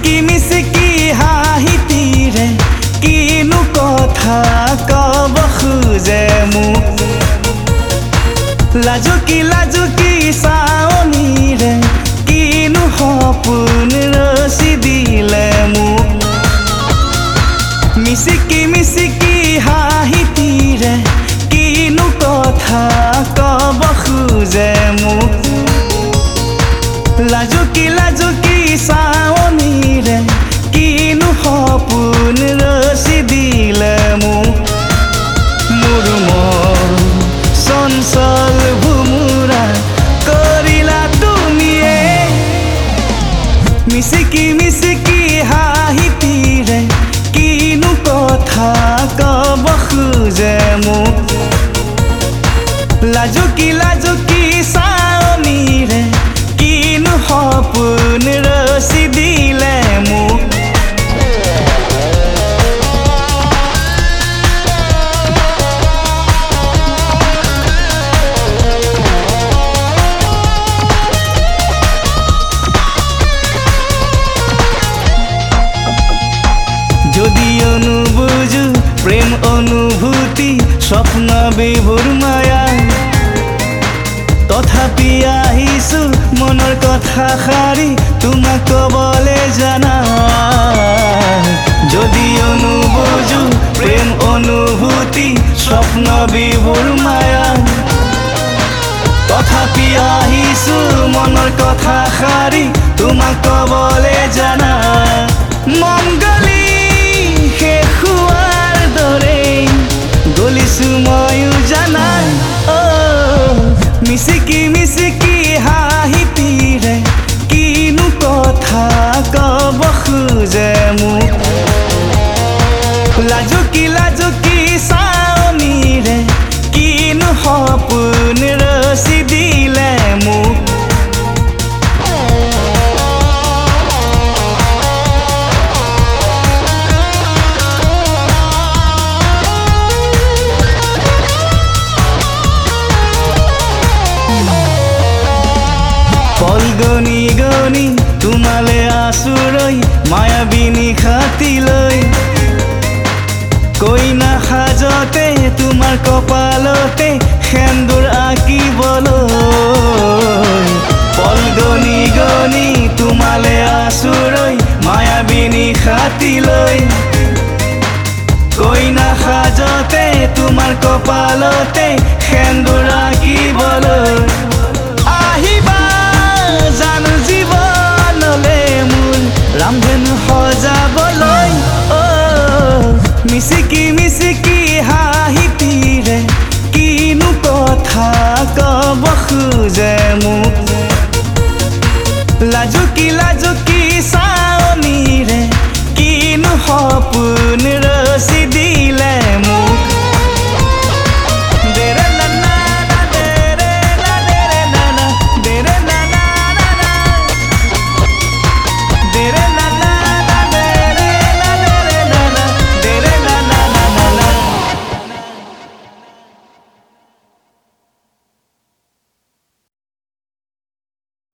মিচিকি হাঁহিতিৰে কিনো কথা কব খোজে মোক লাজুকি চাৱনীৰে কিনো সপোন ৰচি দিলে মোক মিচিকি হাঁহিতিৰে কিনো কথা কব খোজে মোক লাজুকি চাৱনীৰে কিনো সপোন ৰচি দিলে মোক মোৰ মন চঞ্চল ভুমুৰা কৰিলা তুমিয়ে মিচিকি হাঁহিতিৰে কিনো কথা কব খোজে মোক লাজুকি চাৱনীৰে কিনো সপোন ৰচি দিলে মোক যদি অনুবুজো প্ৰেম অনুভূতি স্বপ্ন বিভোৰ মায়া তথাপি আহিছো মনৰ কথা সাৰি তোমাক কবলে জানা যদি অনুবুজো প্ৰেম অনুভূতি স্বপ্ন বিভোৰ মায়া তথাপি আহিছো মনৰ কথা সাৰি তোমাক কবলে জানা মন গলি শেষ হোৱাৰ দৰে গলিছো ময়ো জানা মিচিকি হাঁহিতিৰে কিনো কথা কব খোজে মোক লাজুকি চাৱনীৰে কিনো সপোন ৰচি দিলে মোক গনি তোমালে আছুৰৈ মায়াবিনী খাতিলৈ কইনা সাজতে তোমাৰ কপালতে সেন্দুৰ আঁকিবলৈ পল গনি তোমালে আছুৰৈ মায়াবিনী খাতিলৈ কইনা সাজতে তোমাৰ কপালতে সেন্দুৰ আঁকিবলৈ আহিবা জানো জীৱনলে মোৰ ৰামধেনু সজাবলৈ মিচিকি হাঁহিতিৰে কিনো কথা কব খোজে মোক লাজুকি চাৱনীৰে কিনো সপোন ৰচি